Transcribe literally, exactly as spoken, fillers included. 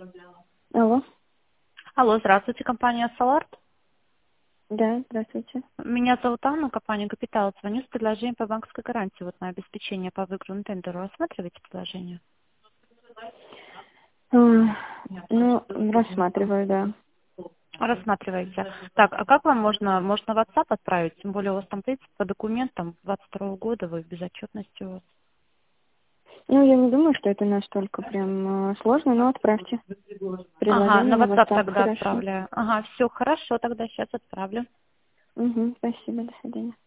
Алло. Алло, здравствуйте, компания Соларт. Да, здравствуйте. Меня зовут Анна, компания Капитал. Звоню с предложением по банковской гарантии вот на обеспечение по выигранному тендеру. Рассматриваете предложение? А, Ну, рассматриваю, да. Рассматриваете. Так, а как вам можно, можно в WhatsApp отправить? Тем более у вас там тридцать по документам двадцать второго года, вы в безотчетности у вас. Ну, я не думаю, что это настолько прям э, сложно, но отправьте Ага, предложение на на WhatsApp WhatsApp, тогда хорошо. отправляю. Ага, все хорошо, тогда сейчас отправлю. Угу, спасибо, до свидания.